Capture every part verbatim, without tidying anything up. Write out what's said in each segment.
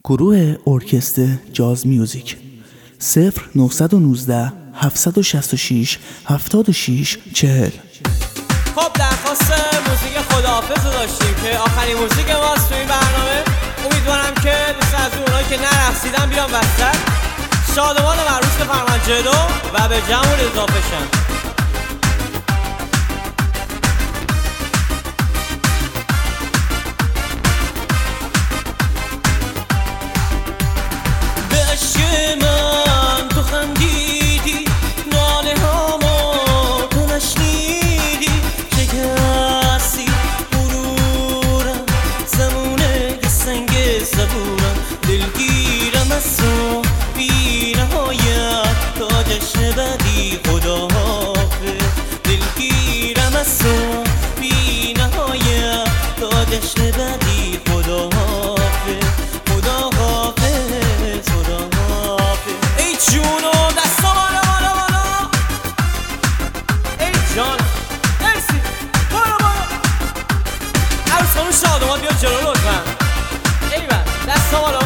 گروه ارکستر جاز میوزیک صفر نهصد و نوزده هفتصد و شصت و شش هفتاد و شش چهل. خب درخواست موزیک خداحافظ رو داشتیم که آخرین موزیک ماست تو این برنامه. امیدوارم که دوست از اونایی که نرقصیدن بیان وسط، شادمان و عروس بفرمایید جلو و به جمعون اضافه شن. من تو خندیدی، ناله هامو تو نشنیدی، شکستی غرورم، زمونه که سنگ صبورم، دلگیرم از تو بی نهایت تا جشن بدی خداحافظ، دلگیرم از تو بی نهایت تا جشن بدی خداحافظ، خداحافظ. جونو دستا بالا بالا بالا، ای جان مرسی، بالا بالا. عروس خانم شادمان بیا جلو لطفا. ای بر دستا بالا.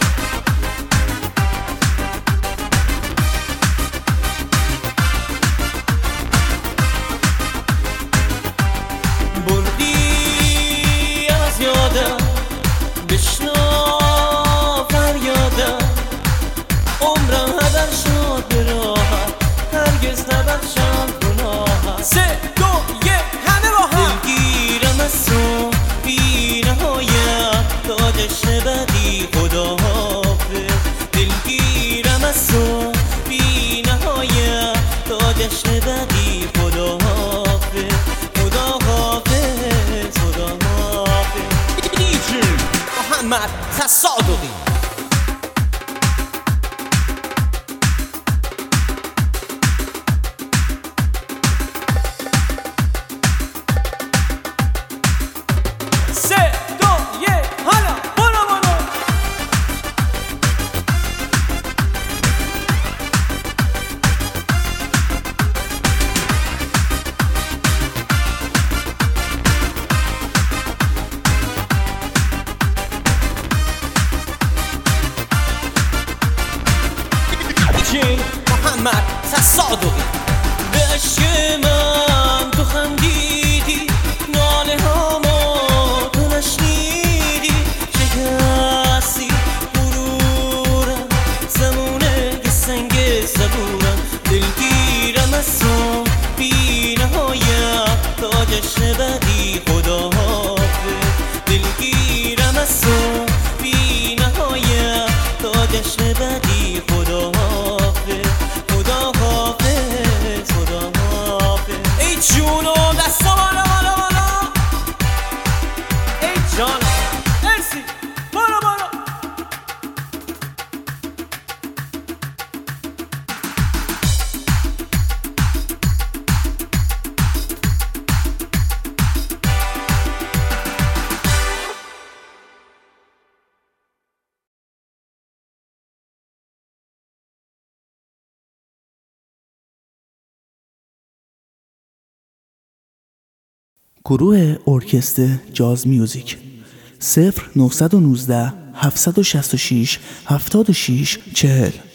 بردی از یادم، بشنو فریادم، عمرم هدر شد به راحت، هرگز نبخشم گناهت. سه دو یک همه با هم. دلگیرم از تو بی نهایت تا جشن بدی خداحافظ، دلگیرم از تو بی نهایت تا جشن بدی خداحافظ، خداحافظ خداحافظ. دیجی محمد تصادقی. محمد تصادقی. به عشق من تو خندیدی، ناله هامو تو نشنیدی، شکستی غرورم، زمونه که سنگ صبورم، دلگیرم از تو بی نهایت تا جشن بدی خداحافظ، دلگیرم از تو بی نهایت تا جشن بدی خداحافظ، خداحافظ خداحافظ. ای جونو دستا بالا بالا بالا، ای جان مرسی، بالا بالا. گروه ارکستر جاز میوزیک صفر نهصد و نوزده هفتصد و شصت و شش هفتاد و شش چهل.